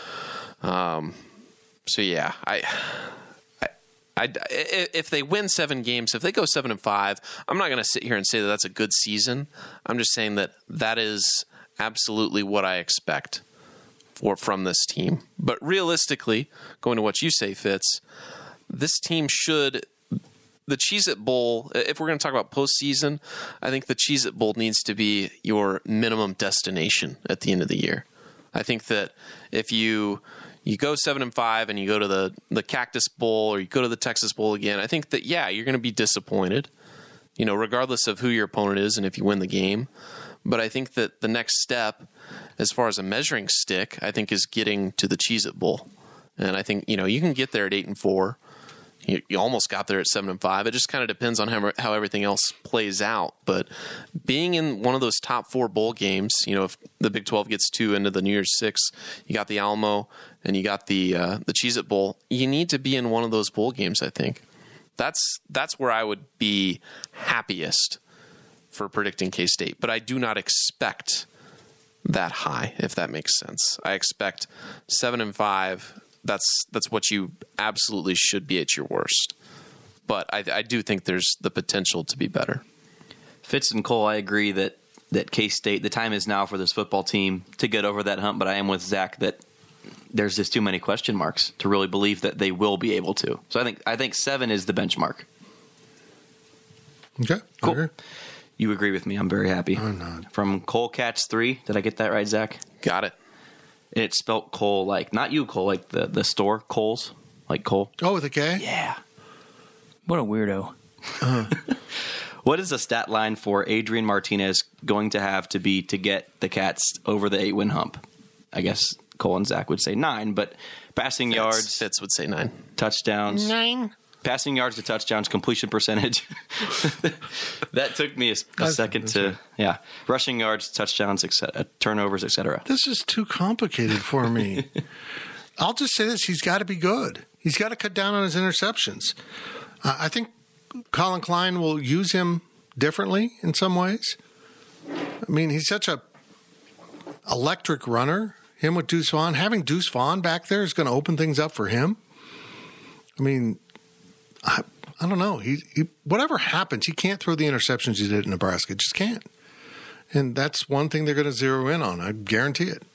So yeah, if they win 7 games, if they go 7-5, I'm not going to sit here and say that that's a good season. I'm just saying that is absolutely what I expect from this team. But realistically, going to what you say, Fitz, this team should. The Cheez-It Bowl, if we're going to talk about postseason, I think the Cheez-It Bowl needs to be your minimum destination at the end of the year. I think that if you go 7-5 and you go to the Cactus Bowl or you go to the Texas Bowl again, I think that, yeah, you're going to be disappointed, regardless of who your opponent is and if you win the game. But I think that the next step, as far as a measuring stick, I think is getting to the Cheez-It Bowl. And I think, you can get there at 8-4. You almost got there at 7-5. It just kind of depends on how everything else plays out. But being in one of those top 4 bowl games, if the Big 12 gets 2 into the New Year's 6, you got the Alamo and you got the Cheez-It Bowl. You need to be in one of those bowl games, I think. That's where I would be happiest for predicting K-State. But I do not expect that high, if that makes sense. I expect 7-5. That's what you absolutely should be at your worst. But I do think there's the potential to be better. Fitz and Cole, I agree that K-State, the time is now for this football team to get over that hump, but I am with Zach that there's just too many question marks to really believe that they will be able to. So I think 7 is the benchmark. Okay. Cool. Okay. You agree with me. I'm very happy. I'm not. From Cole Cats 3. Did I get that right, Zach? Got it. It's spelt Cole, like not you, Cole, like the store Coles, like Cole. Oh, with a K? Yeah. What a weirdo. What is the stat line for Adrian Martinez going to have to be to get the Cats over the 8-win hump? I guess Cole and Zach would say 9, but passing yards. Fitz would say 9. Touchdowns. 9. Passing yards to touchdowns, completion percentage. That took me a second to, yeah. Rushing yards, touchdowns, turnovers, etc. This is too complicated for me. I'll just say this. He's got to be good. He's got to cut down on his interceptions. I think Colin Klein will use him differently in some ways. I mean, he's such a electric runner. Him with Deuce Vaughn. Having Deuce Vaughn back there is going to open things up for him. I mean, I don't know. He whatever happens, he can't throw the interceptions he did in Nebraska. Just can't. And that's one thing they're going to zero in on. I guarantee it.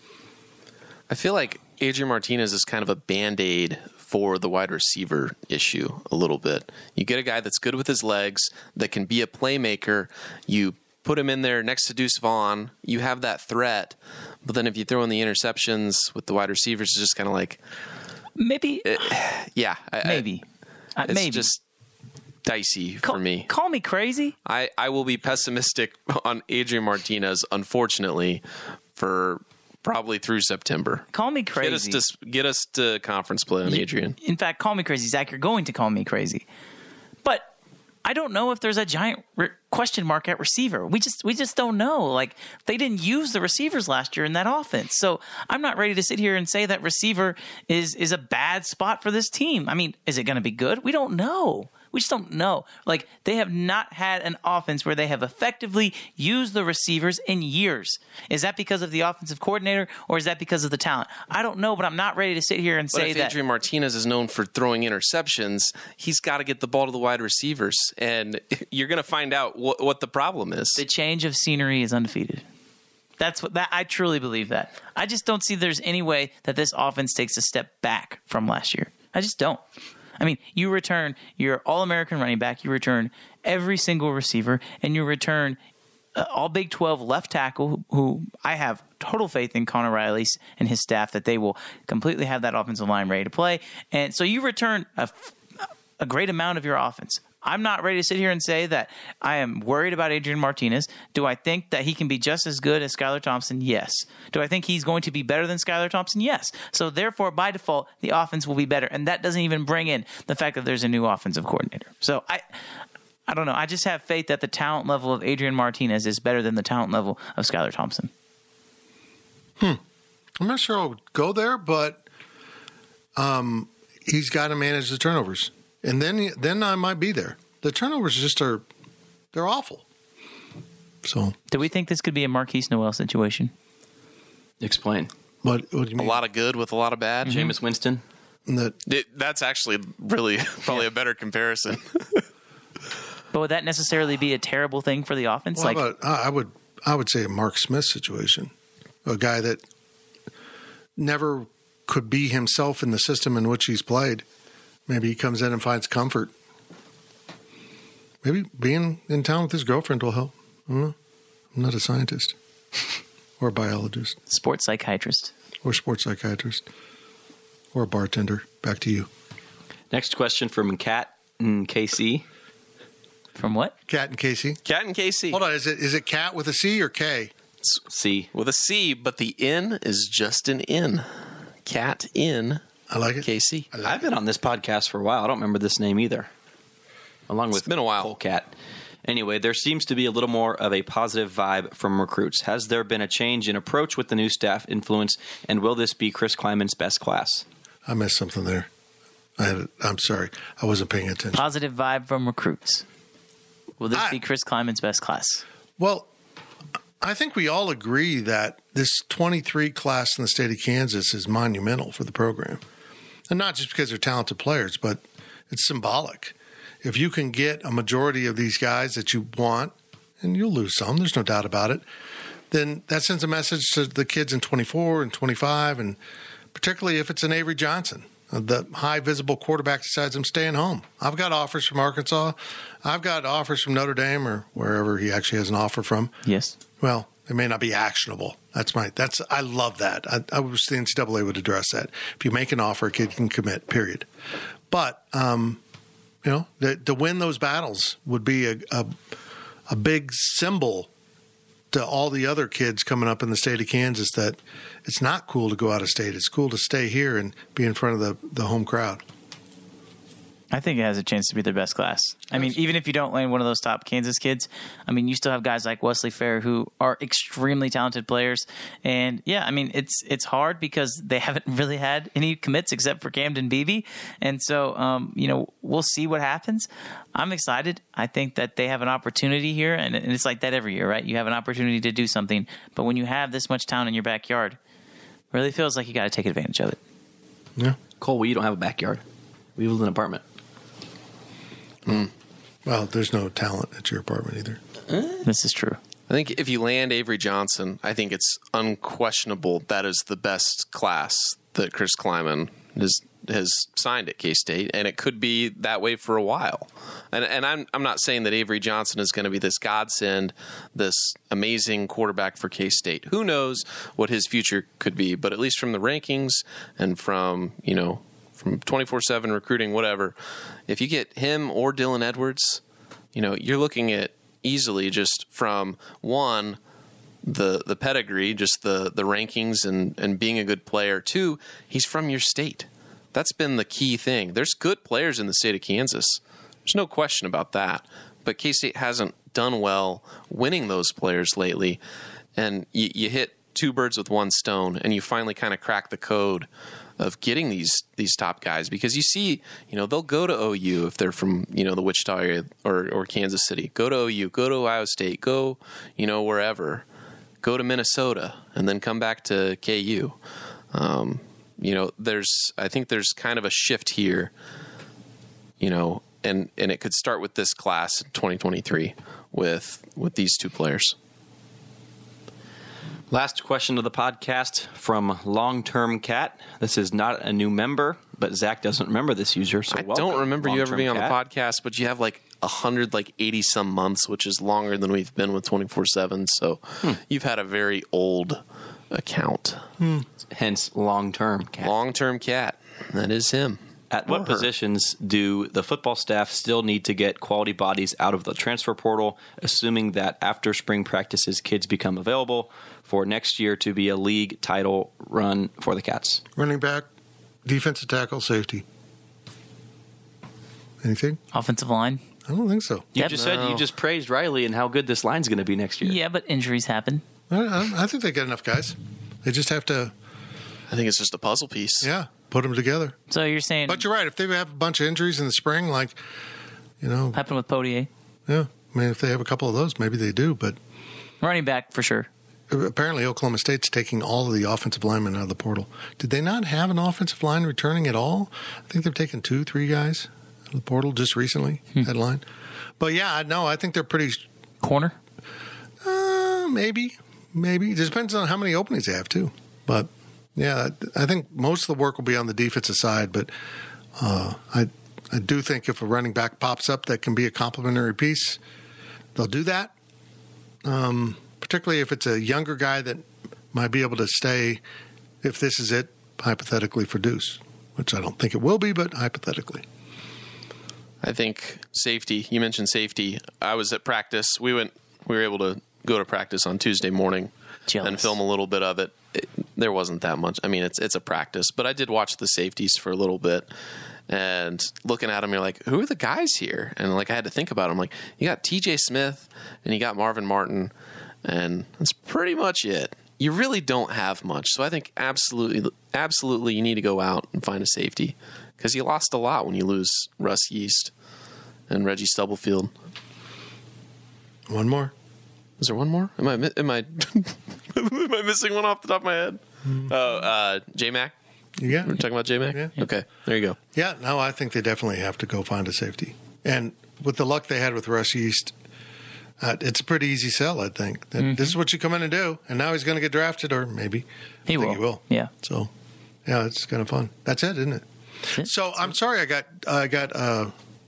I feel like Adrian Martinez is kind of a Band-Aid for the wide receiver issue a little bit. You get a guy that's good with his legs, that can be a playmaker. You put him in there next to Deuce Vaughn. You have that threat. But then if you throw in the interceptions with the wide receivers, it's just kind of like... Maybe. Maybe. It's just dicey for me. Call me crazy. I will be pessimistic on Adrian Martinez, unfortunately, for probably through September. Call me crazy. Get us to conference play on Adrian. In fact, call me crazy. Zach, you're going to call me crazy. But I don't know if there's a giant question mark at receiver. We just don't know. Like, they didn't use the receivers last year in that offense. So I'm not ready to sit here and say that receiver is a bad spot for this team. I mean, is it going to be good? We don't know. We just don't know. Like, they have not had an offense where they have effectively used the receivers in years. Is that because of the offensive coordinator, or is that because of the talent? I don't know, but I'm not ready to sit here and say that. But if Adrian Martinez is known for throwing interceptions, he's got to get the ball to the wide receivers, and you're going to find out what the problem is. The change of scenery is undefeated. I truly believe that. I just don't see there's any way that this offense takes a step back from last year. I just don't. I mean, you return your All-American running back, you return every single receiver, and you return all Big 12 left tackle, who I have total faith in Connor Riley and his staff that they will completely have that offensive line ready to play. And so you return a great amount of your offense. I'm not ready to sit here and say that I am worried about Adrian Martinez. Do I think that he can be just as good as Skylar Thompson? Yes. Do I think he's going to be better than Skylar Thompson? Yes. So therefore, by default, the offense will be better. And that doesn't even bring in the fact that there's a new offensive coordinator. So I don't know. I just have faith that the talent level of Adrian Martinez is better than the talent level of Skylar Thompson. I'm not sure I'll go there, but he's got to manage the turnovers. And then I might be there. The turnovers they're awful. So, do we think this could be a Marquise Noel situation? Explain. What do you mean? A lot of good with a lot of bad. Mm-hmm. Jameis Winston. That's actually really probably a better comparison. But would that necessarily be a terrible thing for the offense? Well, I would say a Mark Smith situation, a guy that never could be himself in the system in which he's played. Maybe he comes in and finds comfort. Maybe being in town with his girlfriend will help. I don't know. I'm not a scientist or a biologist. Sports psychiatrist. Or sports psychiatrist. Or a bartender. Back to you. Next question from Kat and KC. From what? Kat and KC. Kat and KC. Hold on. Is it Kat with a C or K? It's C. With a C, but the N is just an N. Kat in. I like it. KC. I've been on this podcast for a while. I don't remember this name either. Along with it's been a while. Polecat. Anyway, there seems to be a little more of a positive vibe from recruits. Has there been a change in approach with the new staff influence, and will this be Chris Klieman's best class? I missed something there. I'm sorry. I wasn't paying attention. Positive vibe from recruits. Will this be Chris Klieman's best class? Well, I think we all agree that this 23 class in the state of Kansas is monumental for the program. And not just because they're talented players, but it's symbolic. If you can get a majority of these guys that you want, and you'll lose some, there's no doubt about it, then that sends a message to the kids in 24 and 25, and particularly if it's an Avery Johnson, the high visible quarterback decides I'm staying home. I've got offers from Arkansas. I've got offers from Notre Dame or wherever he actually has an offer from. Yes. Well, They may not be actionable. I love that. I wish the NCAA would address that. If you make an offer, a kid can commit, period. But, to win those battles would be a big symbol to all the other kids coming up in the state of Kansas that it's not cool to go out of state. It's cool to stay here and be in front of the home crowd. I think it has a chance to be their best class. I mean, even if you don't land one of those top Kansas kids, I mean, you still have guys like Wesley Fair who are extremely talented players. And yeah, I mean, it's hard because they haven't really had any commits except for Camden Beebe. And so, we'll see what happens. I'm excited. I think that they have an opportunity here, and it's like that every year, right? You have an opportunity to do something, but when you have this much talent in your backyard, it really feels like you got to take advantage of it. Yeah. Cole, you don't have a backyard. We live in an apartment. Well, there's no talent at your apartment either. This is true. I think if you land Avery Johnson, I think it's unquestionable that is the best class that Chris Kleiman has signed at K-State, and it could be that way for a while. And I'm not saying that Avery Johnson is going to be this godsend, this amazing quarterback for K-State. Who knows what his future could be, but at least from the rankings and from 24/7 recruiting, whatever, if you get him or Dylan Edwards, you're looking at easily just from one, the pedigree, just the rankings and being a good player. Two, he's from your state. That's been the key thing. There's good players in the state of Kansas. There's no question about that. But K-State hasn't done well winning those players lately. And you hit two birds with one stone, and you finally kind of crack the code of getting these top guys, because you see, they'll go to OU if they're from, the Wichita area or Kansas City. Go to OU, go to Ohio State, go, wherever. Go to Minnesota and then come back to KU. I think there's kind of a shift here, and it could start with this class in 2023 with these two players. Last question of the podcast from Long Term Cat. This is not a new member, but Zach doesn't remember this user, so welcome. I don't remember you ever being on the Cat. podcast, but you have 180 some months, which is longer than we've been with 24/7. So you've had a very old account. Hence Long Term Cat. Long Term Cat. That is him. At what positions do the football staff still need to get quality bodies out of the transfer portal, assuming that after spring practices, kids become available for next year to be a league title run for the Cats? Running back, defensive tackle, safety. Anything? Offensive line? I don't think so. You just praised Riley and how good this line's going to be next year. Yeah, but injuries happen. I think they got enough guys. They just have to. I think it's just a puzzle piece. Yeah, put them together. So you're saying, but you're right. If they have a bunch of injuries in the spring, happened with Potier. Yeah, I mean, if they have a couple of those, maybe they do. But running back for sure. Apparently, Oklahoma State's taking all of the offensive linemen out of the portal. Did they not have an offensive line returning at all? I think they've taken 2-3 guys out of the portal just recently. That line. But yeah, no, I think they're pretty corner. Maybe. It just depends on how many openings they have too. But yeah, I think most of the work will be on the defensive side. But I do think if a running back pops up that can be a complementary piece, they'll do that. Particularly if it's a younger guy that might be able to stay, if this is it, hypothetically, for Deuce, which I don't think it will be, but hypothetically. I think safety. You mentioned safety. I was at practice. We were able to go to practice on Tuesday morning and film a little bit of it. There wasn't that much. I mean, it's a practice, but I did watch the safeties for a little bit. And looking at them, you're like, who are the guys here? And I had to think about them. You got TJ Smith and you got Marvin Martin, and that's pretty much it. You really don't have much. So I think absolutely you need to go out and find a safety, because you lost a lot when you lose Russ Yeast and Reggie Stubblefield. One more. Is there one more? Am I am I missing one off the top of my head? J-Mac? Yeah. We're talking about J-Mac? Yeah. Okay, there you go. Yeah, no, I think they definitely have to go find a safety. And with the luck they had with Russ Yeast, it's a pretty easy sell, I think. This is what you come in and do, and now he's going to get drafted, or maybe. He will. Yeah. So, yeah, it's kind of fun. That's it, isn't it? So, I'm sorry I got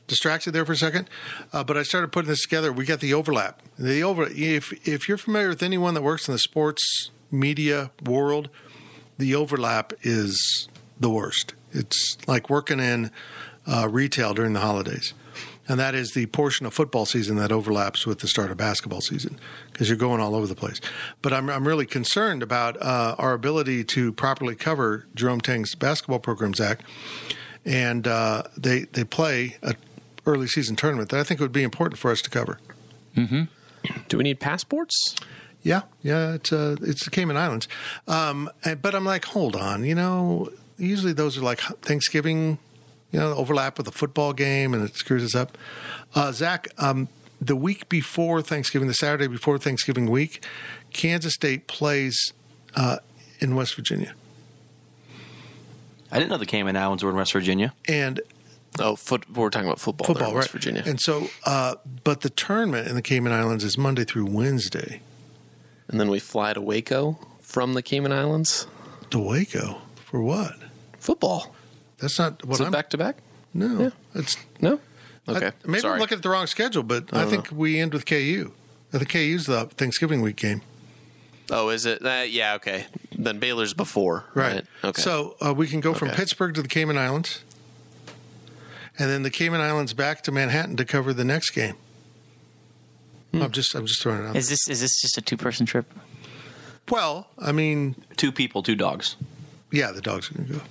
distracted there for a second, but I started putting this together. We got the overlap. If you're familiar with anyone that works in the sports media world, the overlap is the worst. It's like working in retail during the holidays. And that is the portion of football season that overlaps with the start of basketball season because you're going all over the place. But I'm really concerned about our ability to properly cover Jerome Tang's basketball program, Zach. And they play an early season tournament that I think would be important for us to cover. Mm-hmm. Do we need passports? Yeah, it's the Cayman Islands. But I'm like, hold on, usually those are like Thanksgiving, overlap with a football game, and it screws us up. Zach, the week before Thanksgiving, the Saturday before Thanksgiving week, Kansas State plays in West Virginia. I didn't know the Cayman Islands were in West Virginia. And we're talking about football there in West Virginia. And so, but the tournament in the Cayman Islands is Monday through Wednesday. And then we fly to Waco from the Cayman Islands. To Waco? For what? Football. That's not what I'm... back-to-back? No. Yeah. It's No? Okay. Maybe I'm looking at the wrong schedule, but I think we end with KU. I think KU's the Thanksgiving week game. Oh, is it? Yeah, okay. Then Baylor's before. Right. Okay. So we can go from Pittsburgh to the Cayman Islands, and then the Cayman Islands back to Manhattan to cover the next game. I'm just throwing it out. Is this just a 2-person trip? Well, I mean, 2 people, 2 dogs. Yeah, the dogs are going to go.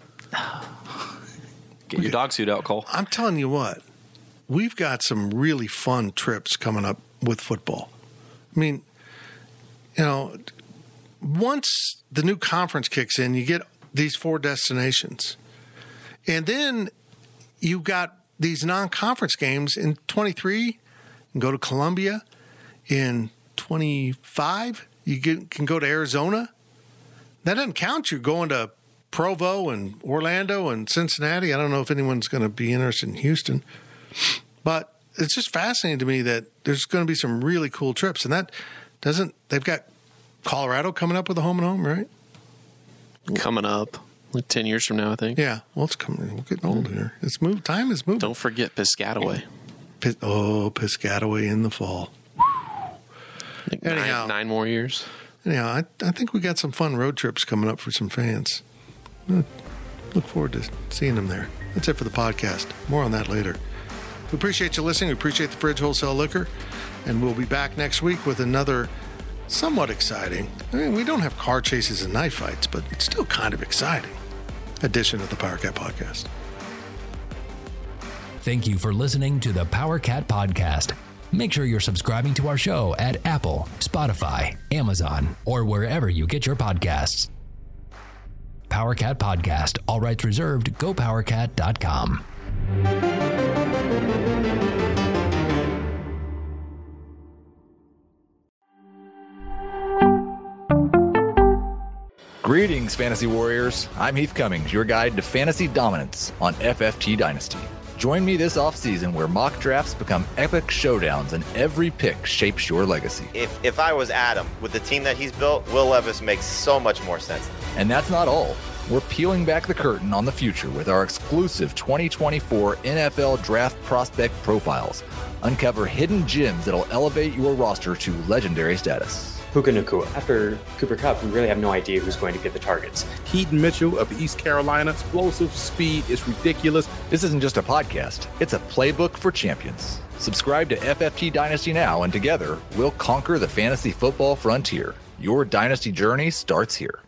Get your dog suit out, Cole. I'm telling you what, we've got some really fun trips coming up with football. I mean, once the new conference kicks in, you get these 4 destinations. And then you've got these non-conference games in 23. You can go to Columbia. In 25, you can go to Arizona. That doesn't count you going to Provo and Orlando and Cincinnati. I don't know if anyone's going to be interested in Houston. But it's just fascinating to me that there's going to be some really cool trips. And they've got Colorado coming up with a home and home, right? Coming up. Like 10 years from now, I think. Yeah. Well, it's coming. We're getting old here. Time is moving. Don't forget Piscataway. Piscataway in the fall. Anyhow, 9 more years. Anyhow, I think we got some fun road trips coming up for some fans. Look forward to seeing them there. That's it for the podcast. More on that later. We appreciate you listening. We appreciate the Fridge Wholesale Liquor. And we'll be back next week with another somewhat exciting, we don't have car chases and knife fights, but it's still kind of exciting edition of the Power Cat Podcast. Thank you for listening to the Power Cat Podcast. Make sure you're subscribing to our show at Apple, Spotify, Amazon, or wherever you get your podcasts. Power Cat Podcast. All rights reserved. GoPowerCat.com. Greetings, Fantasy Warriors. I'm Heath Cummings, your guide to fantasy dominance on FFT Dynasty. Join me this offseason where mock drafts become epic showdowns and every pick shapes your legacy. If I was Adam, with the team that he's built, Will Levis makes so much more sense. And that's not all. We're peeling back the curtain on the future with our exclusive 2024 NFL Draft Prospect Profiles. Uncover hidden gems that'll elevate your roster to legendary status. Puka Nacua. After Cooper Kupp, we really have no idea who's going to get the targets. Keaton Mitchell of East Carolina. Explosive speed is ridiculous. This isn't just a podcast. It's a playbook for champions. Subscribe to FFT Dynasty now, and together, we'll conquer the fantasy football frontier. Your dynasty journey starts here.